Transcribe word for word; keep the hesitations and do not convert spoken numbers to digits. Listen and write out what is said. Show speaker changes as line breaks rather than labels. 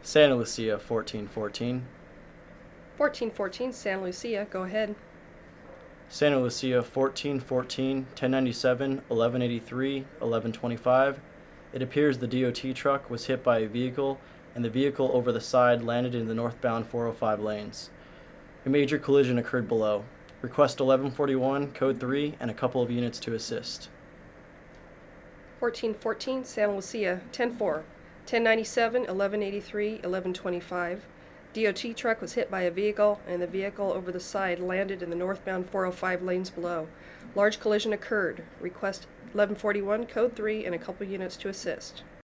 Santa Lucia, fourteen fourteen.
fourteen fourteen, Santa Lucia, go ahead.
Santa Lucia, fourteen fourteen, ten ninety-seven, eleven eighty-three, eleven twenty-five. It appears the D O T truck was hit by a vehicle, and the vehicle over the side landed in the northbound four oh five lanes. A major collision occurred below. Request eleven forty-one, code three, and a couple of units to assist.
fourteen fourteen, Santa Lucia, ten four, ten ninety-seven, eleven eighty-three, eleven twenty-five. D O T truck was hit by a vehicle, and the vehicle over the side landed in the northbound four oh five lanes below. Large collision occurred. Request eleven forty-one, code three, and a couple units to assist.